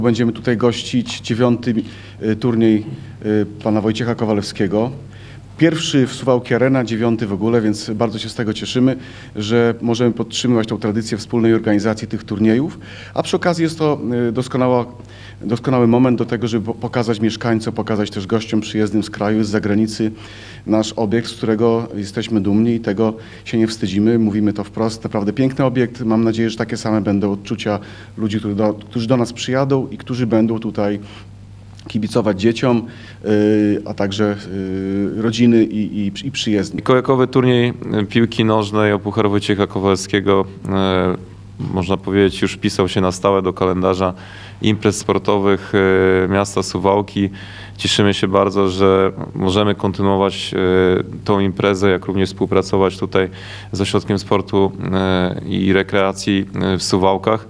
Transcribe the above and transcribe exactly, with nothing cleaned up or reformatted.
Będziemy tutaj gościć dziewiąty turniej pana Wojciecha Kowalewskiego. Pierwszy w Suwałki Arena, dziewiąty w ogóle, więc bardzo się z tego cieszymy, że możemy podtrzymywać tą tradycję wspólnej organizacji tych turniejów. A przy okazji jest to doskonała, doskonały moment do tego, żeby pokazać mieszkańcom, pokazać też gościom przyjezdnym z kraju, z zagranicy nasz obiekt, z którego jesteśmy dumni i tego się nie wstydzimy. Mówimy to wprost. Naprawdę piękny obiekt. Mam nadzieję, że takie same będą odczucia ludzi, którzy do, którzy do nas przyjadą i którzy będą tutaj kibicować dzieciom, a także rodziny i, i, i przyjezdni. Mikołajkowy turniej piłki nożnej o Puchar Wojciecha Kowalewskiego, można powiedzieć, już wpisał się na stałe do kalendarza imprez sportowych miasta Suwałki. Cieszymy się bardzo, że możemy kontynuować tą imprezę, jak również współpracować tutaj z Ośrodkiem Sportu i Rekreacji w Suwałkach.